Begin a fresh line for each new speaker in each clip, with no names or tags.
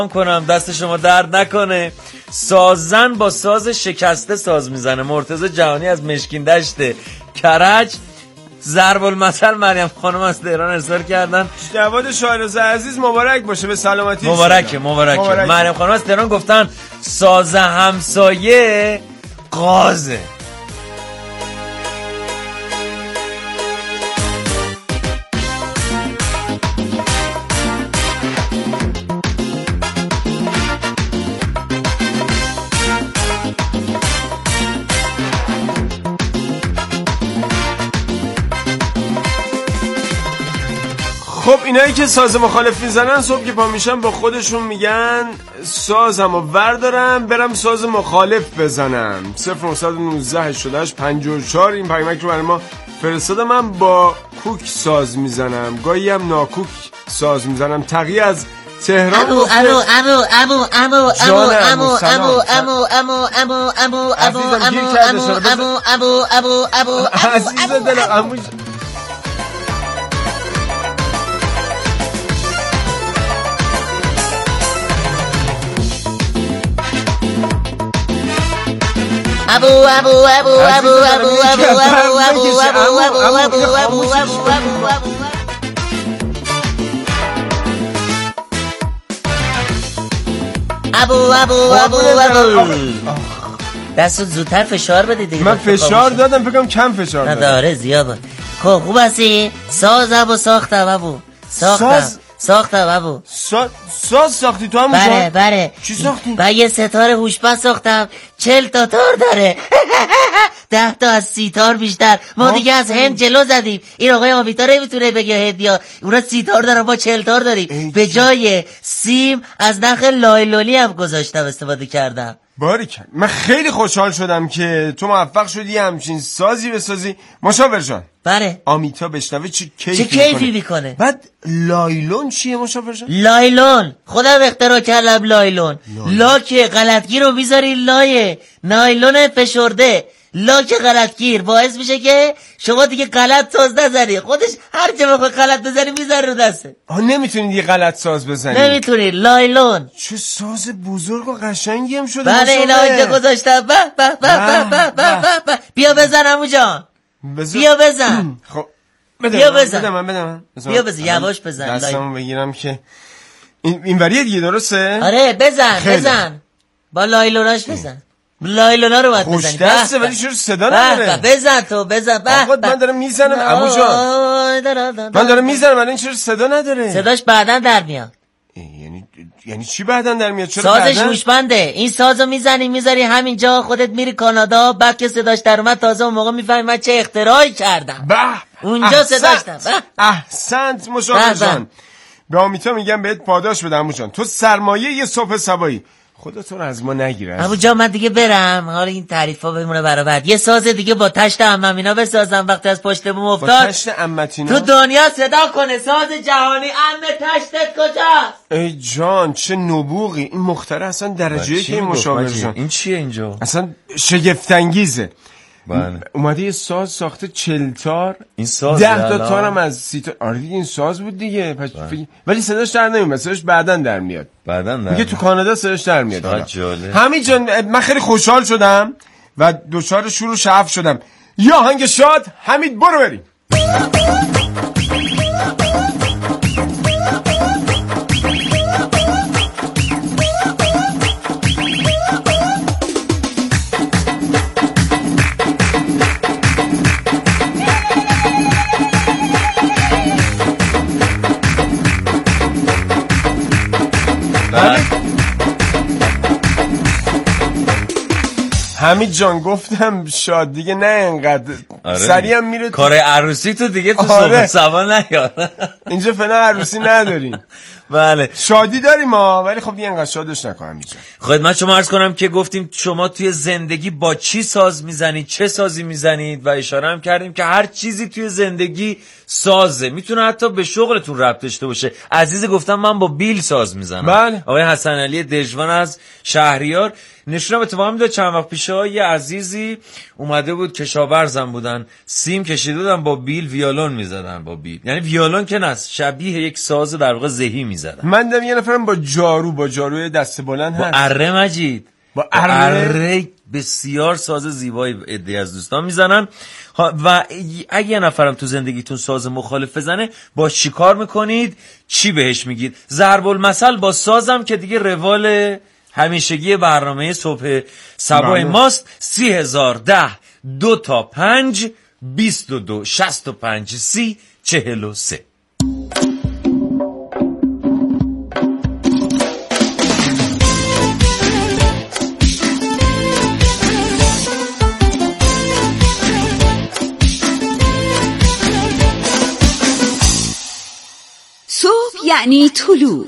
کنم دست شما درد نکنه. سازن با ساز شکسته ساز میزنه. مرتضی جهانی از مشکین دشت کرج. ضرب المثل مریم خانم از تهران ارسال کردن.
جواد شاهرضا عزیز مبارک باشه به سلامتی.
مبارکه. مریم خانم از تهران گفتن ساز همسایه قازه.
خب اینایی که ساز مخالف میزنن صبح که پا میشن با خودشون میگن سازمو وردارم برم ساز مخالف بزنم. 0919 88 54 این پیامک رو برای ما فرستاده. من با کوک ساز میزنم، گاهی هم ناکوک ساز میزنم. تقی از تهران عزیز دلم
دستو زودتر فشار بده دیگه.
من فشار دادم فکرم کم فشار دادم.
نداره زیاد. خب خوب هستی؟ سازم و ساختم ابو. ساختم ابو.
ساز ساختی تو هم؟
بله.
چی ساختی؟
با یه ستاره هوشمند ساختم 40 تا تار داره. 10 تا از 30 تار بیشتر. ما دیگه از هند جلو زدیم. این آقای آمیتا نمیتونه بگه هندیا اونا 30 تار دارن ما 40 تار داریم. به جای سیم از نخ لایلونی هم گذاشتم استفاده کردم.
باریکن. من خیلی خوشحال شدم که تو موفق شدی همچین سازی بسازی. مشاور جان
بله
آمیتا بشنوه چه
کیفی میکنه.
بعد لایلون چیه مشاور جان؟
لایلون خودم اختراع کردم. لایلون لاک غلطگیر رو میذاری لایه نایلون فشرده. لاک غلطگیر باعث میشه که شما دیگه غلط ساز نزنی. خودش هر جا بخوای غلط بزنی میذاره رو دسته.
نمیتونی دیگه غلط ساز بزنی.
نمیتونی. لایلون
چه ساز بزرگ و قشنگی هم شده.
بله اینا اینجا گذاشتم. به بیا بزن عمو جان. بیا بزن.
خب
بیا بزن.
بیا
بزن یواش بزن.
دستمو بگیرم که این وریه دیگه درسته؟
آره بزن با لایلوناش بزن. لایلونا رو باید بزنی.
خوش دسته ولی چرا صدا نداره؟
بزن تو بزن.
من دارم میزنم عمو جان. من دارم میزنم ولی این چرا صدا نداره؟
صداش بعداً در میاد.
یعنی چی بعداً در میاد؟ چرا
سازش هوشمنده. این سازو میذاری همینجا خودت میری کانادا. بعد که صداش در اومد تازه اون موقع میفهمی من چه اختراعی کردم. اونجا صداش
احسنت مشاور جان. به آمیتا میگم بهت پاداش بده عمو جان. تو سرمایه یه صبح صبایی. خدا تو رو از ما نگیره.
عمو جان من دیگه برم. حالا این تعریفا بمونه برای بعد. یه ساز دیگه با تشت عممینا بسازم وقتی از پشت بوم افتاد.
با تشت عمتینا
تو دنیا صدا کنه ساز جهانی. عمه تشتت کجاست؟
ای جان چه نبوغی. این مختره اصلا درجه که این مشاور جان.
این چیه اینجا؟
اصلا شگفت انگیزه.
بله.
اومده یه ساز ساخته 40 تار.
این ساز
10 تا تارم از 30 تار. آره دیگه این ساز بود دیگه. ولی صداش در نمیاد. صداش بعداً در میاد. میگه تو کانادا صداش در میاد. همین جان من خیلی خوشحال شدم و دچار شور و شعف شدم. یا آهنگ شاد حمید برو بریم. حمید جان گفتم شاد دیگه نه اینقدر. سریع هم میره
کار عروسی تو دیگه تو صبح سوا نیار.
اینجا فعلا عروسی نداریم.
بله
شادی داریم ما ولی خب دیگه اینقدر شادش نکن حمید جان.
خدمت شما عرض کنم که گفتیم شما توی زندگی با چی ساز میزنید، چه سازی میزنید و اشاره هم کردیم که هر چیزی توی زندگی سازه. میتونه حتی به شغلتون ربط داشته باشه. عزیز گفتم من با بیل ساز میزنم.
بله.
آقای حسن علی دژوان از شهریار نشونم اتفاقا میداد چند وقت پیش یه عزیزی اومده بود کشاورزم بودن میزدن، سیم کشیده بودن با بیل، ویولون میزدن با بیل. یعنی ویولون که نه، شبیه یک ساز در واقع ذهی میزدن.
من دیدم یه نفرم با جاروی دست بلند هست،
با اره مجید،
با اره
بسیار ساز زیبایی عده از دوستان میزنن. و اگه یه نفرم تو زندگیتون ساز مخالف بزنه، با چی کار میکنید؟ چی بهش میگید؟ ضرب المثل با سازم که دیگه روال همیشگی برنامه صبح صباح ماست. 3010 2 تا 5 22 65 30 43.
صبح یعنی طلوع،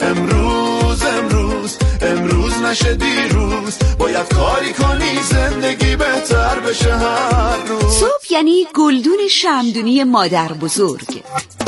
امروز نشه دیروز، باید کاری کنی زندگی بهتر بشه هر روز.
صبح یعنی گلدون شمدونی مادر بزرگ.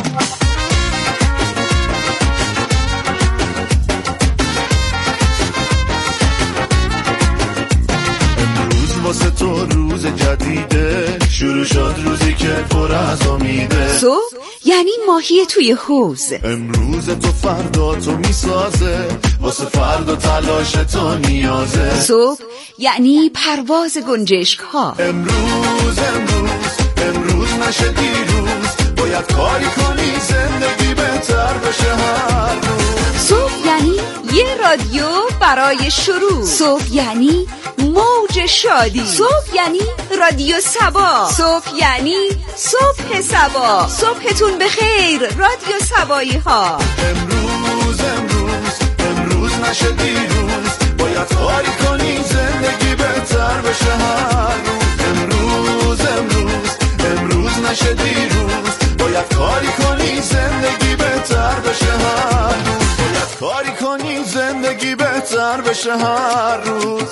امروز واسه تو روز جدیده، شروع شد روزی که پر از امیده.
صبح یعنی ماهی توی حوض.
امروز تو فردا تو میسازه، واسه فردا تلاش تو نیازه.
صبح یعنی پرواز گنجشک ها.
امروز نشه دیروز، باید کاری کنی زندگی بهتر بشه هر روز.
صبح یعنی یه رادیو برای شروع. صبح یعنی موج شادی. صبح یعنی رادیو صبا. صبح یعنی صبح صبا. صبحتون بخیر رادیو صبایی ها.
امروز نشه دیروز، باید کاری کنی زندگی بهتر بشه هر روز. امروز نشه دیروز، باید کاری کنی زندگی بهتر بشه هر روز. باید کاری کنی زندگی بهتر بشه هر روز.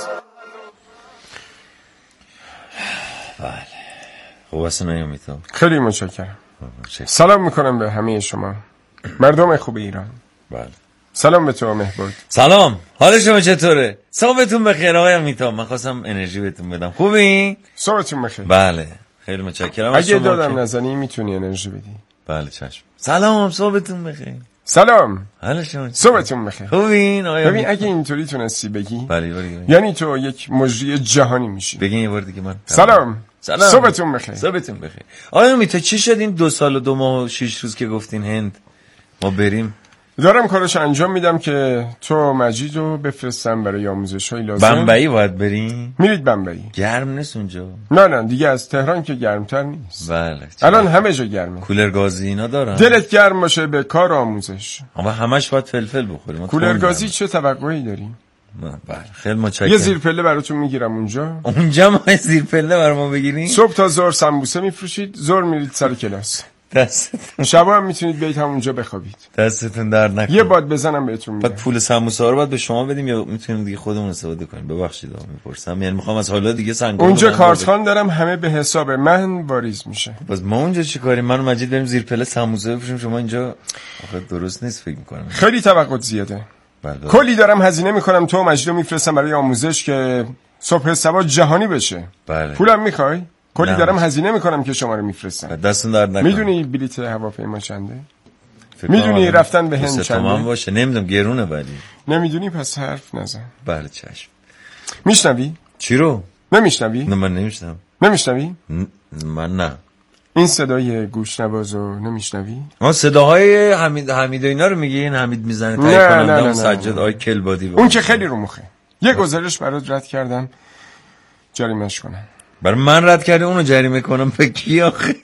بله خوب اصلا نیامیتم.
خیلی متشکرم. سلام میکنم به همه شما مردم خوب ایران.
بله
سلام به تو مهبود.
سلام، حال شما چطوره؟ صبحتون بخیر آقای میتام. من خواستم انرژی بهتون بدم. خوبی؟
صبحتون بخیر.
بله خیلی متشکرم.
اگه دادم نزنی میتونی انرژی بدی.
بله چشم. سلام، صبحتون بخیر.
سلام،
حال شما
صبحتون بخیر.
خوبین آقای
ببین اگه اینطوری تونستی بگی،
بله
یعنی تو یک مجری جهانی میشی.
بگین یه بار دیگه. من
سلام، صبحتون بخیر.
صبحتون بخیر. آقای میتا چی شد این 2 سال و 2 ماه و 6 روز که گفتین هند ما بریم؟
دارم کارش انجام میدم که تو مجید رو بفرستم برای آموزش های لازم.
بمبئی باید بریم؟
میرید بمبئی؟
گرم نیست اونجا؟
نه دیگه از تهران که گرمتر نیست.
بله
الان همه جا گرمه.
کولر گازی اینا دارن.
دلت گرم باشه به کار آموزش.
اما همش باید فلفل بخوریم.
کولر گازی چه توقعی داریم؟
بله خیلی متشکرم.
یه زیر پله براتون میگیرم اونجا
ما زیر پله برام بگیرین.
صبح تا ظهر سمبوسه میفروشید، ظهر میرید سر کلاس.
دستتون
شبا هم میتونید بیت هم اونجا بخوابید.
دستتون درد نکنه.
یه باد بزنم بهتون میدم.
بعد پول سموسه رو باید به شما بدیم یا میتونیم دیگه خودمون استفاده کنیم؟ ببخشید میپرسم، یعنی میخوام از حالا دیگه سنگا
اونجا کارتخوان دارم، همه به حساب من واریز میشه.
باز ما اونجا چیکاریم؟ من و مجید بریم زیر پله سموسه بفروشیم، شما اینجا آخه درست نیست فکر میکنم.
خیلی توقع زیاده.
بله.
کلی دارم هزینه میکنم، تو مجید رو میفرستم برای آموزش که صبح صبا جهانی بشه.
بله.
پولم میخوای؟ کلی دارم هزینه میکنم که شما رو میفرستم.
دستون درد نکنه.
میدونی بلیت هواپیما چنده؟ میدونی رفتن به هند چنده؟
من باشه نمیدونم، گرونه ولی.
نمیدونی پس حرف نزن.
بله چشم.
میشنوی؟
چی رو؟
نمیشنوی؟
نه من نمیشنم.
نمیشنوی؟
من نه.
این صدای گوشنوازو نمیشنوی؟
صداهای حمید و اینا رو میگین؟ حمید میزنه تایید کنم سجاد آی کلبادی.
اون که خیلی رو مخه. یه گزارش برات رد کردم جریمه‌اش کنم.
برای من رد کردی اونو جریمه کنم؟ به کی آخه؟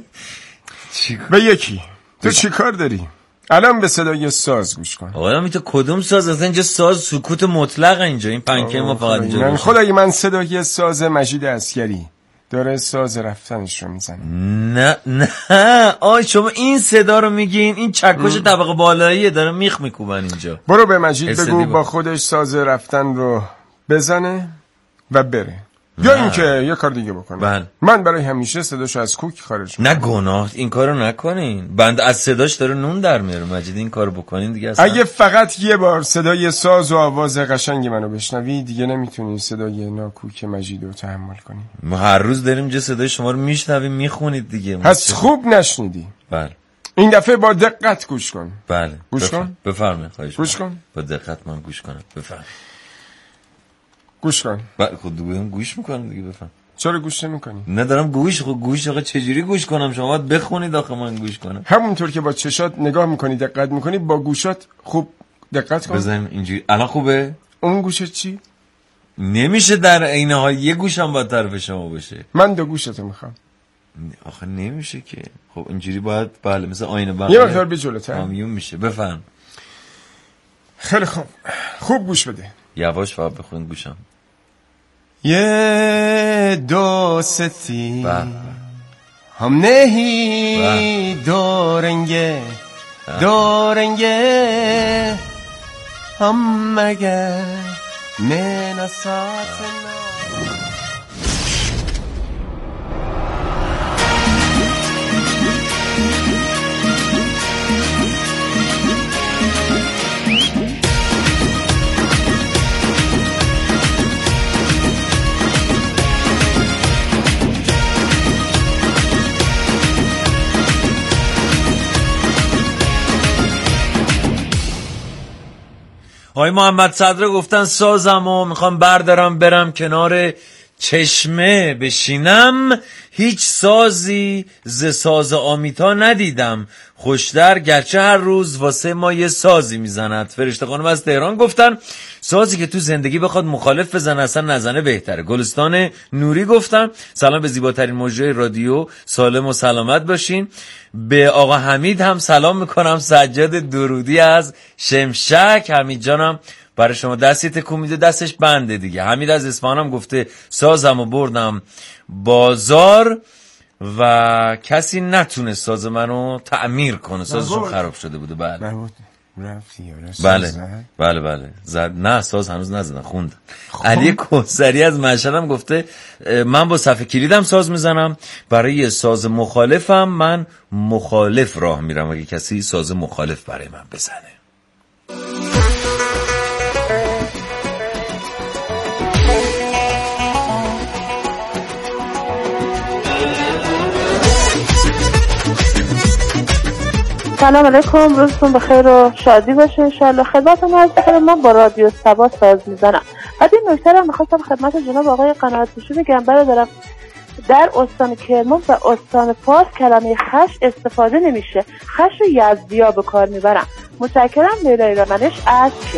به یکی. تو چی کار داری؟ الان به صدای ساز گوش کن.
آقا میتونه کدوم ساز؟ اصلا اینجا ساز سکوت مطلق اینجا. این پنکه ما فقط اینجا
من خدای من صدای ساز مجید عسکری داره ساز رفتنش رو میزنه.
نه شما این صدا رو میگین؟ این چکش طبقه بالاییه، داره میخ میکوبن اینجا.
برو به مجید بگو با خودش ساز رفتن رو بزنه و بره. یا اینکه یه کار دیگه بکنم.
بله.
من برای همیشه صداشو از کوک خارج کنم.
نه گناه، این کارو نکنین. بند از صداش داره نون در میاره. مجید این کارو بکنین دیگه اصلا.
اگه فقط یه بار صدای ساز و آواز قشنگ منو بشنوی دیگه نمیتونی صدای ناکوک مجیدو تحمل کنی.
ما هر روز داریم جه صدای شما رو میشنویم میخونید دیگه.
پس خوب نشنیدی.
بله.
این دفعه با دقت گوش کن.
بله.
گوش کن.
بفرمایید خواهش.
گوش کن.
با دقت من گوش کنم. بفرمایید.
گوش کن.
بله خود دوباره گوش میکنم دیگه. بفرمایید.
چرا گوش نمی‌کنی؟
ندارم گوش آقا چجوری گوش کنم؟ شما باید بخونید آخه من گوش کنم.
همونطور که با چشات نگاه میکنی دقت میکنی با گوشات خوب دقت کن.
بزنیم اینجوری. الان خوبه؟
اون گوشت چی؟
نمیشه در عین حال یه گوشم با طرف شما باشه.
من دو گوشتو میخوام.
آخه نمیشه که. خب اینجوری باید بله مثل آینه بغل.
یه مقدار به جلوتر.
کامیون میشه. بفهم.
خیلی خوب. خوب گوش بده.
یواش فقط بخون گوشم.
ये दोस्ती हम नहीं दौड़ेंगे हम मगर मैं न साथ ना.
آقای محمد صدر گفتن سازم و میخوام بردارم برم کنار چشمه بشینم، هیچ سازی ز ساز آمیتا ندیدم، خوشتر گرچه هر روز واسه ما یه سازی میزند. فرشته خانم از تهران گفتن سازی که تو زندگی بخواد مخالف بزنه اصلا نزنه بهتره. گلستان نوری گفتن سلام به زیباترین مجری رادیو، سالم و سلامت باشین. به آقا حمید هم سلام میکنم، سجاد درودی از شمشک. حمید جانم برای شما دستی تکون میده، دستش بنده دیگه. حمید از اصفهان هم گفته سازم و بردم بازار و کسی نتونه ساز منو تعمیر کنه، سازشون خراب شده بوده. بله بله زد. نه ساز هنوز نزدن، خوندن. علی کوثری از مشهد هم گفته من با صفحه کلیدم ساز میزنم، برای ساز مخالفم من مخالف راه میرم اگه کسی ساز مخالف برای من بزنه.
سلام علیکم، روزتون بخیر و شادی باشه انشالله. خدمتتون عرض می‌کنم من با رادیو سبا ساز میزنم. بعد این نکته رو می‌خواستم خدمت جناب آقای قناعت‌پوشی بگم. برادرم در استان کرمان و استان فارس کلمه خش استفاده نمیشه، خش رو یزدیا به کار میبرم. متشکرم. لیلای رامنش از که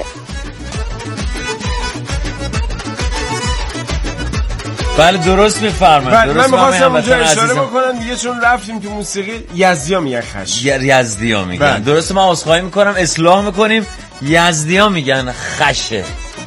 بله درست میفرمایید.
بله من می‌خواستم اونجا اشاره بکنم دیگه چون رفتیم تو موسیقی یزدیا میگن خش.
یزدیا میگن. درسته من عذرخواهی میکنم، اصلاح میکنیم، یزدیا میگن خشه.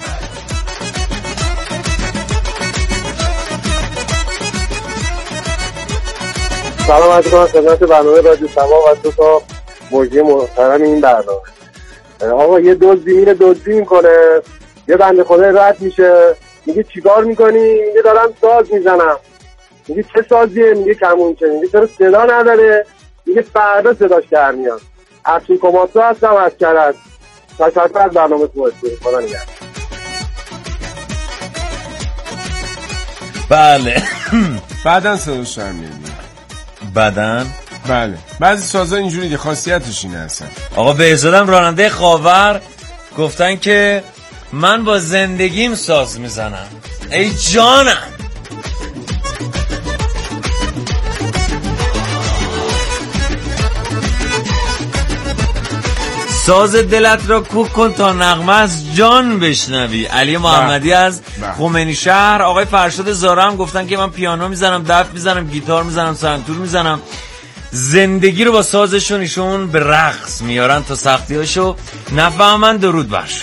سلام علیکم خدمت برنامه رادیو سبا و دو تا مجری محترم این برنامه. آقا یه دزدی میره دزدی میکنه، یه بنده خدا رد میشه، میگه چیکار میکنی؟ میگه دارم ساز میزنم. میگه چه سازیه؟ میگه کمونچه. میگه چرا صدا نداره؟ میگه فردا صداش در میاد. افشین کماسو هستم از کرج. تشکر از برنامه تو خدا نگهدار.
بله
بعدن صداش در میاد.
بعدن
بله بعضی سازا اینجوری دی خاصیتش اینه اصلا.
آقا بهزادم راننده خاور گفتن که من با زندگیم ساز میزنم. ای جانم ساز دلت را کوک کن تا نغمه از جان بشنوی. علی محمدی از خمینی شهر. آقای فرشاد زاره هم گفتن که من پیانو میزنم، دف میزنم، گیتار میزنم، سنتور میزنم. زندگی رو با سازشون ایشون به رقص میارن تا سختیاشو نفهمن. درود برش.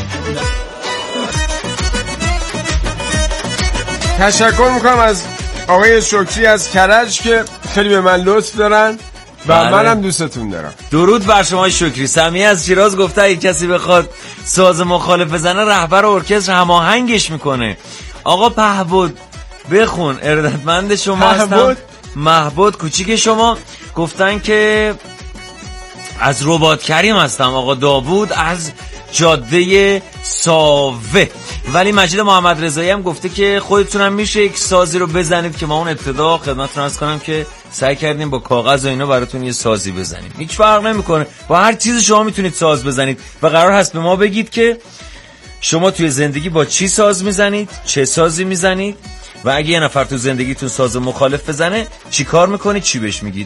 تشکر میکنم از آقای شکری از کرج که خیلی به من لطف دارن و منم دوستتون دارم.
درود بر شما شکری. سمیه از شیراز گفته اگه کسی بخواد ساز مخالف بزنه رهبر ارکستر هماهنگش میکنه. آقا پهبد بخون. ارادتمند شما هستم. محبود کوچیک شما. گفتن که از رباط کریم هستم. آقا داوود از جاده ساوه. ولی مجید محمد رضایی هم گفته که خودتونم میشه یک سازی رو بزنید که ما اون ابتدا خدمتتون عرض کنم که سعی کردیم با کاغذ و اینا براتون یه سازی بزنیم. هیچ فرق نمیکنه، با هر چیزی شما میتونید ساز بزنید و قرار هست به ما بگید که شما توی زندگی با چی ساز میزنید، چه سازی میزنید و اگه یه نفر تو زندگیتون ساز مخالف بزنه چی کار میکنید، چی بهش میگید.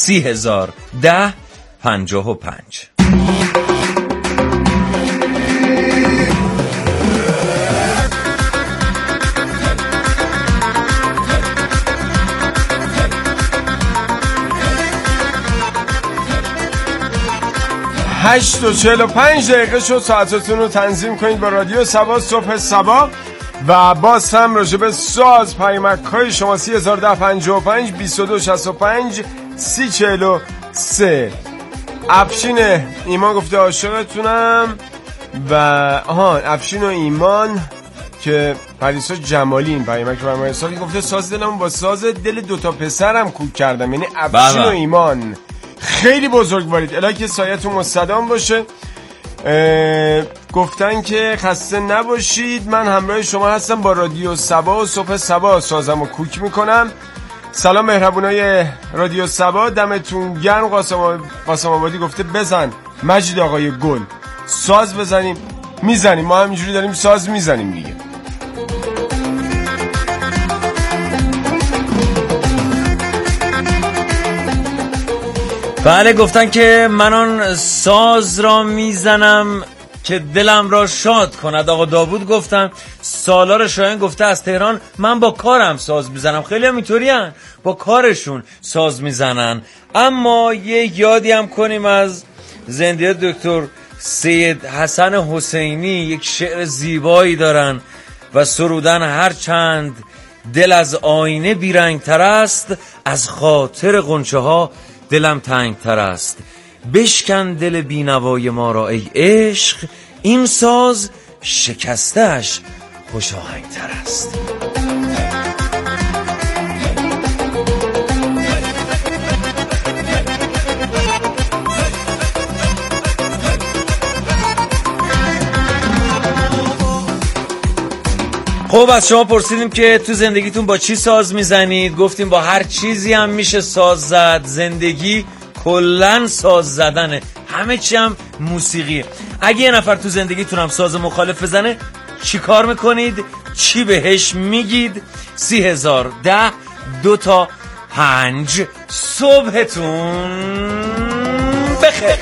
301055.
هشت و 45 دقیقه شد. ساعتتون رو تنظیم کنید با رادیو سبا صبح سبا و باز هم راجع به ساز پیامک های شما 301055 2265 3043. افشین ایمان گفته عاشقتونم و افشین و ایمان که پریسا جمالی این پیامک رو برام گفته ساز دلم با ساز دل دوتا پسرم کوک کردم. یعنی افشین و ایمان خیلی بزرگوارید، الهی که سایتون مستدام باشه. گفتن که خسته نباشید، من همراه شما هستم با رادیو سبا و صبح سبا سازم و کوک میکنم. سلام مهربونای رادیو سبا، دمتون گرم. قاسم آبادی گفته بزن مجید آقای گل ساز بزنیم. میزنیم، ما همینجوری داریم ساز میزنیم دیگه.
بله گفتن که من آن ساز را میزنم که دلم را شاد کند. آقا داوود گفتن. سالار شایان گفته از تهران من با کارم ساز میزنم. خیلی هم اینطوری هن، با کارشون ساز میزنن. اما یه یادی هم کنیم از زنده دکتر سید حسن حسینی. یک شعر زیبایی دارن و سرودن هر چند دل از آینه بیرنگ تر است، از خاطر غنچه ها دلم تنگ تر است. بشکن دل بینوای ما را ای عشق، این ساز شکستش خوش آهنگ تر است. خب از شما پرسیدیم که تو زندگیتون با چی ساز میزنید. گفتیم با هر چیزی هم میشه ساز زد. زندگی کلن ساز زدنه، همه چی هم موسیقیه. اگه یه نفر تو زندگیتون هم ساز مخالف بزنه چی کار میکنید، چی بهش میگید. 3010 2-5 صبحتون بخیر.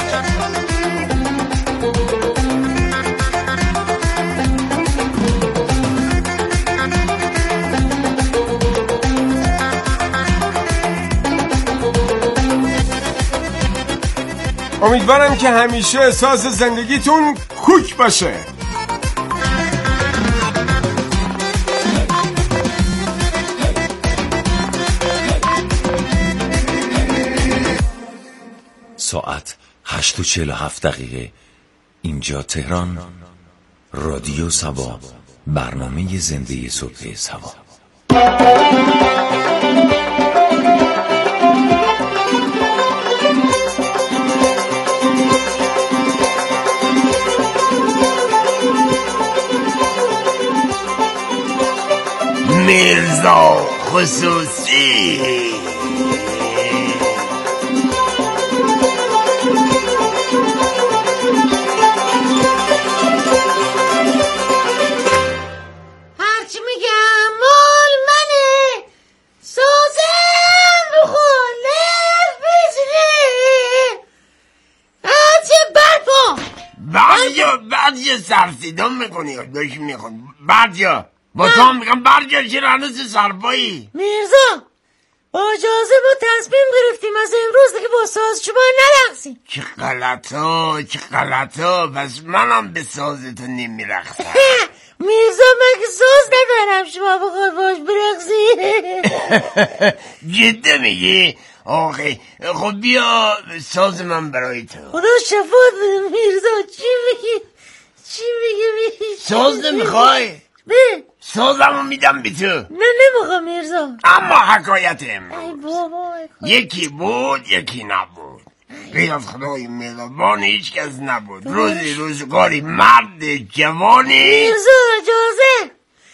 امیدوارم که همیشه ساز زندگیتون کوک باشه.
ساعت 8:47 اینجا تهران. رادیو سبا، برنامه زنده صبح سبا.
میرزا خصوصی
هرچی میگم مال منه، سازم مخالف بزنه. هرچی برپا
بعد سرسیدان میکنی داشت میخون بعد با تو هم میگم برگرد چرا هنوز سرپایی.
میرزا با اجازه ما تصمیم گرفتیم از امروز دیگه با ساز شما نرقصیم.
چه غلطا پس منم به سازتون نمیرقصم.
میرزا مگه ساز ندارم شما بخواد باش برقصی؟
جده میگی؟ آخه خب بیا ساز من برای تو.
خدا شفاعت بده میرزا. چی میگی؟
ساز نمیخوای؟ سازمو میدم به تو.
نه نمیخوام میرزا.
اما حکایت امروز
ای بابا
یکی بود یکی نبود. غیر از خدای مهربان هیچ کس نبود. روزی روزگاری مرد جوانی.
میرزا اجازه.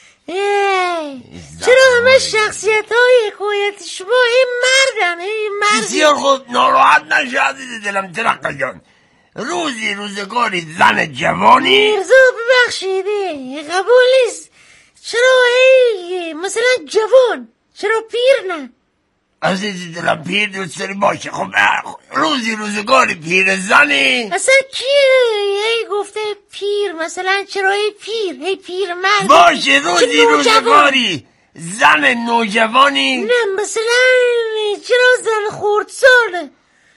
چرا همه شخصیت های حکایت شما این مردن؟ این مرد
بسیار خوب، ناراحت نشو عزیز دلم ترقه جان. روزی روزگاری زن جوانی.
میرزا ببخشیده قبول نیست. چرا مثلا جوان؟ چرا پیر نه؟
عزیز دلم پیر دوست داری باشه. خب روزی روزگاری پیر زنی.
اصلا کی گفته پیر؟ مثلا چرا پیر؟ پیر مرد
باشه روزی روزگاری زن نوجوانی.
نه مثلا چرا زن خردساله؟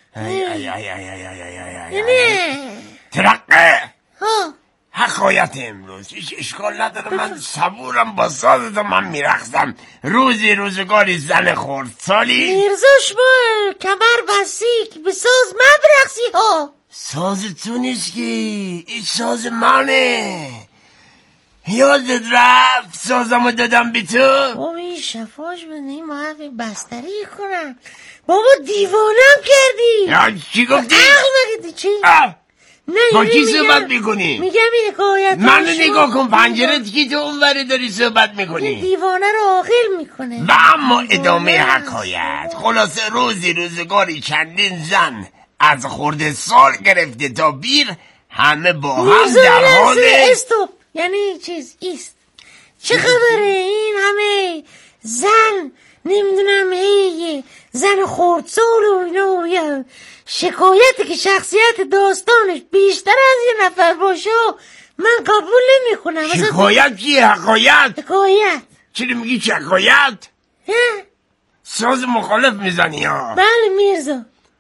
نه
ترقه
ها
حکایت امروز هیچ اشکال نداره. من صبورم با سازت و من میرخصم. روزی روزگاری زن خردسالی.
میرزاش با کمر بستی که به ساز من برقصی ها.
ساز تو نیست که این ساز منه. یادت رفت سازمو دادم به تو.
بابا این شفاش بنده این محقی بستری کنم. بابا دیوانم کردی.
چی گفتی؟
عقل نگیدی چی؟ نه
با کی صحبت میکنی؟
میگم این حکایت
منو نگاه کن پنجره که تو اونوری داری صحبت میکنی.
این دیوانه رو عاقل میکنه.
و اما ادامه حکایت. خلاصه روزی روزگاری چندین زن از خورده سال گرفته تا بیر همه با هم در حال
استوب یعنی چیز ایست. چه خبره این همه زن نمیدونم زن خردسال و اینا شکایتی که شخصیت داستانش بیشتر از یه نفر باشه من قبول نمی کنم.
شکایت چیه؟ حکایت؟
حکایت
چرا میگی چه حکایت؟ ساز مخالف میزنی ها؟
بله میرزا.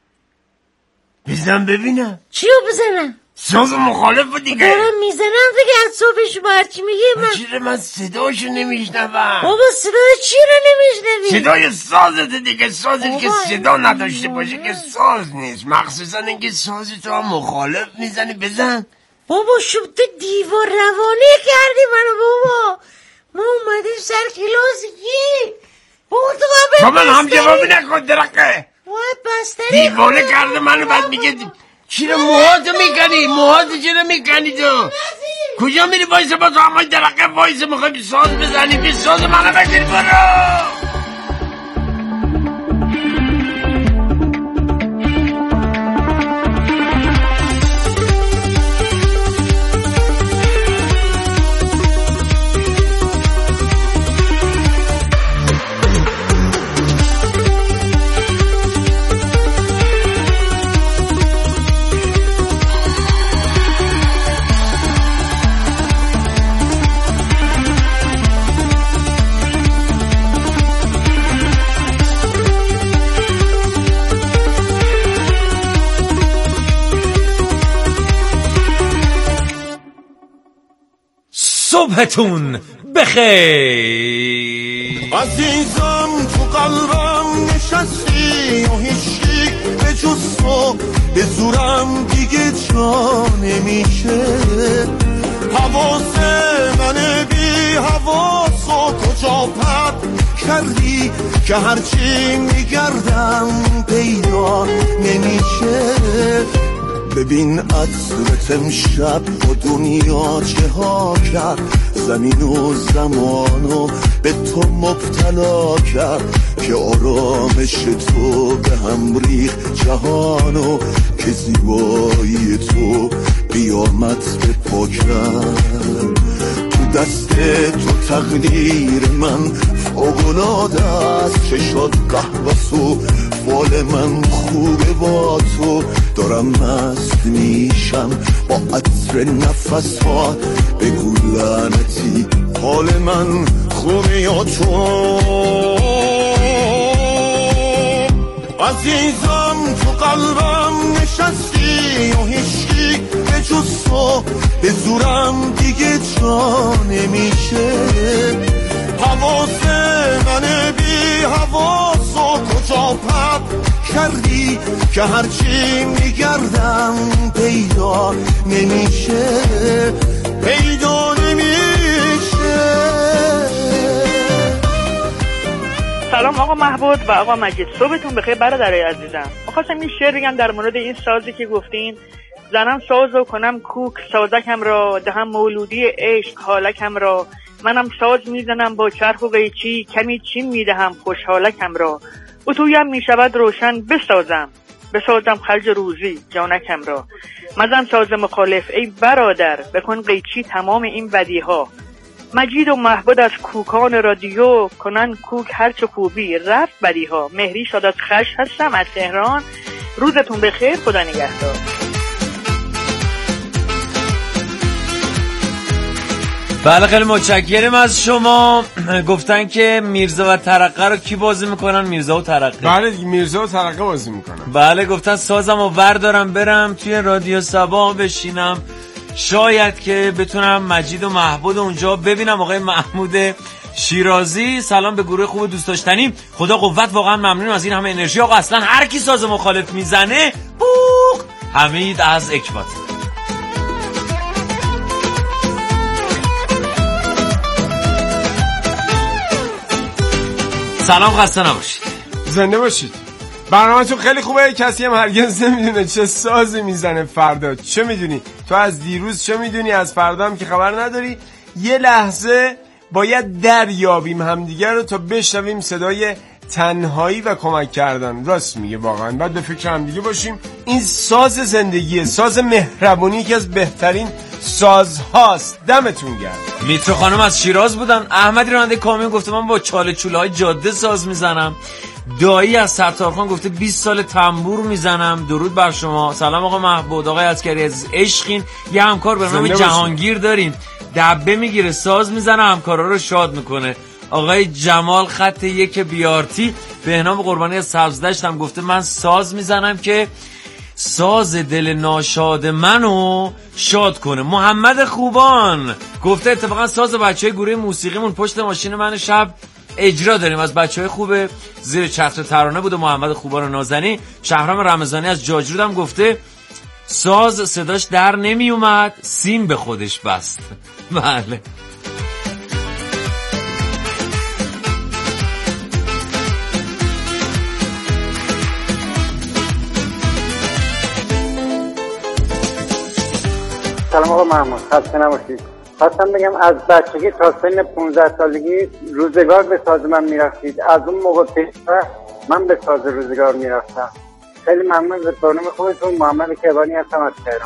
بزن ببینم.
چیو بزنم؟
ساز مخالف دیگه.
دارم میزنم دیگه از صبح شما هرچی میگی من.
چرا من صداشو نمیشنوم؟
بابا صدای چی رو نمیشنوی؟
صدای سازت دیگه. سازت که صدا نداشته باشه که ساز نیست. مخصوصا اینکه ساز تو هم مخالف میزنی. بزن.
بابا شب تو دیوار روانی کردی منو بابا. ما اومدیم سر کلاسیکی. بابا تو
بابا هم جوابی نکن درقه.
باید بستری
دیوانه کرده منو. بعد میگه چرا موهاتو میکنی؟ موهاتو چرا میکنی تو؟ کجا میری؟ وایسه با تو همه درقه وایسه. میخوای ساز بزنی بی ساز منو بگیر برو.
صبحتون بخیر.
عزیزم تو قلبم نشستی و هیچی به جز تو به زورم دیگه جا نمیشه. حواس من بی حواس و کجا پد کردی که هرچی میگردم پیدا نمیشه. ببین عطرت امشب با دنیا چه ها کرد. زمین و زمانو به تو مبتلا کرد که آرامش تو به هم ریخ جهانو که زیبایی تو قیامت به پا کرد. تو دست تو تقدیر من فوق‌العاده است. چشات قهوه سو فال من خوبه با تو. دارم مست میشم با عطر نفس ها. بگو لعنتی حال من خوبه یا تو؟ عزیزم تو قلبم نشستی و هیچی به جز تو به زورم دیگه جا نمیشه. حواس من بی حواس و کجا پد کردی که هرچی میگردم پیدا نمیشه. پیدا نمیشه.
سلام آقا محبود و آقا مجید، صبحتون بخیر برادرای عزیزم. می‌خواستم این شعر بگم در مورد این سازی که گفتین. زنم سازو کنم کوک سازکم را، دهم مولودی عشق حالکم را. منم ساز میزنم با چرخ و قیچی، کمی چین میدهم خوشحالکم را. اتویم میشود روشن بسازم خرج روزی جانکم را. مزن ساز مخالف ای برادر، بکن قیچی تمام این بدیها. مجید و محبود از کوکان رادیو، کنن کوک هرچه خوبی رفت بدیها. مهری شادت خش هستم از تهران، روزتون بخیر، خدا نگهدار.
بله خیلی متشکرم از شما. گفتن که میرزا و ترقه رو کی بازی میکنن؟ میرزا و ترقه.
بله میرزا و ترقه بازی میکنن.
بله گفتن سازم و وردارم برم توی رادیو سبا بشینم، شاید که بتونم مجید و محبود اونجا ببینم. آقای محمود شیرازی سلام به گروه خوب دوست داشتنی، خدا قوت، واقعا ممنونم از این همه انرژی. آقا اصلا هر کی ساز مخالف میزنه بوق. حمید از اکبات. سلام، خسته نباشید،
زنده باشید. برنامه‌تون خیلی خوبه. کسی هم هرگز نمیدونه چه سازی میزنه فردا. چه میدونی؟ تو از دیروز چه میدونی؟ از فردا هم که خبر نداری. یه لحظه باید دریابیم همدیگر رو تا بشنویم صدای تنهایی و کمک کردن. راست میگه واقعا، باید به فکر همدیگه باشیم. این ساز زندگیه، ساز مهربونی، یکی از بهترین سازهاست. دمتون گرم.
میترو خانم از شیراز بودن. احمدی راننده کامیون گفته من با چاله چوله های جاده ساز میزنم. دایی از ستارخان گفته 20 سال تنبور میزنم. درود بر شما. سلام آقا محبود، آقای عسکری از عشقین. یه همکار به نام جهانگیر داریم، دبه میگیره ساز میزنه، همکارا رو شاد میکنه. آقای جمال خط 1 بیارتی بهنام قربانی از سبزدشت هم گفته من ساز میزنم که ساز دل ناشاد منو شاد کنه. محمد خوبان گفته اتفاقا ساز بچهای گروه موسیقیمون پشت ماشین من شب اجرا داریم، از بچهای خوبه، زیر چتر ترانه بود. محمد خوبان نازنی. شهرام رمضانی از جاجرود هم گفته ساز صداش در نمی اومد، سیم به خودش بست. بله
سلام آقا محمود، خسته نباشید. خواستم بگم از بچگی تا سن 15 سالگی روزگار به ساز من میرفتید. از اون موقع پیشتر من به ساز روزگار میرفتم. خیلی ممنون از برنامه خوبتون. محمد کیوانی هستم از تهران.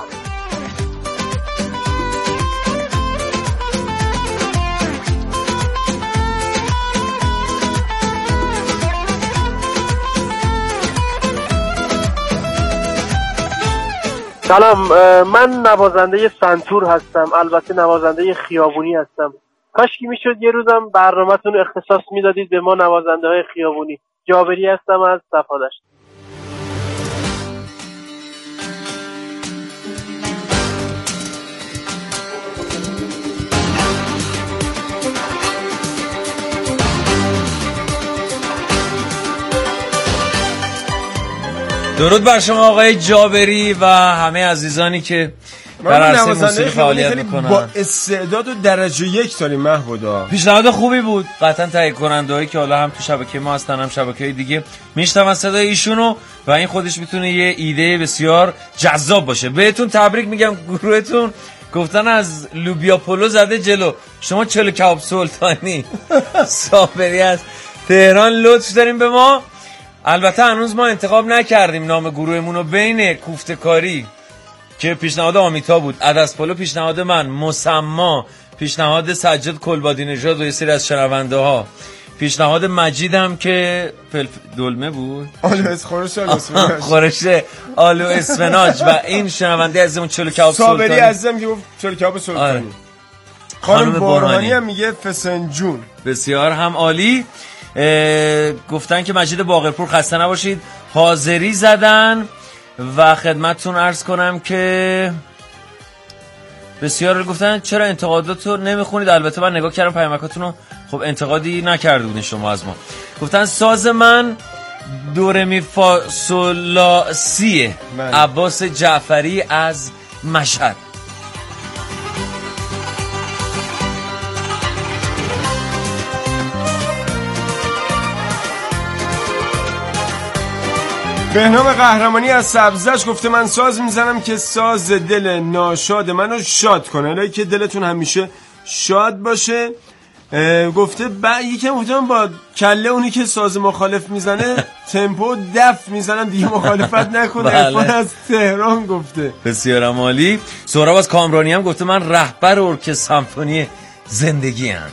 سلام، من نوازنده سنتور هستم، البته نوازنده خیابونی هستم. کاشکی میشد یه روزم برنامه‌تون اختصاص میدادید به ما نوازنده های خیابونی. جابری هستم از صفادشت.
درود بر شما آقای جابری و همه عزیزانی که در عرصه موسیقی فعالیت میکنن.
با استعداد و درجه 1 داریم محبودا.
پیشنهاد خوبی بود. قطعا تهیه کننده‌هایی که حالا هم تو شبکه ما هستن هم شبکه‌های دیگه میشنون صدای ایشونو و این خودش میتونه یه ایده بسیار جذاب باشه. بهتون تبریک میگم، گروهتون گفتن از لوبیا پلو زده جلو. شما چلو کباب سلطانی صابری از تهران لطف داریم به ما. البته هنوز ما انتخاب نکردیم نام گروهمون رو. بین کوفته‌کاری که پیشنهاد آمیتا بود، عدس پلو پیشنهاد من، مسما پیشنهاد سجاد کلبادی نژاد و یه سری از شنونده ها، پیشنهاد مجیدم که دلمه بود، خورش آلو اسفناج و این شنونده عزیزمون چلو کباب سلطانی،
صابری عزیزم که گفت چلو کباب سلطانی. خانم برهانی هم میگه فسنجون.
بسیار هم عالی. گفتن که مجید باقرپور خسته نباشید، حاضری زدن و خدمتتون عرض کنم که بسیار گفتن چرا انتقاداتو نمیخونید. البته من نگاه کردم پیامکاتون رو، خب انتقادی نکرده بودین شما از ما. گفتن ساز من دو می فا sol لا سیه. عباس جعفری از مشهد.
بهنام قهرمانی از سبزش گفته من ساز میزنم که ساز دل ناشاد منو شاد کنه. الهی که دلتون همیشه شاد باشه. گفته یکم گفتم با کله اونی که ساز مخالف میزنه تمپو دف میزنم دیگه مخالفت نکنه. عرفان از تهران گفته.
بسیار عالی. سهراب از کامرانی هم گفته من رهبر ارکستر سمفونی زندگی ام.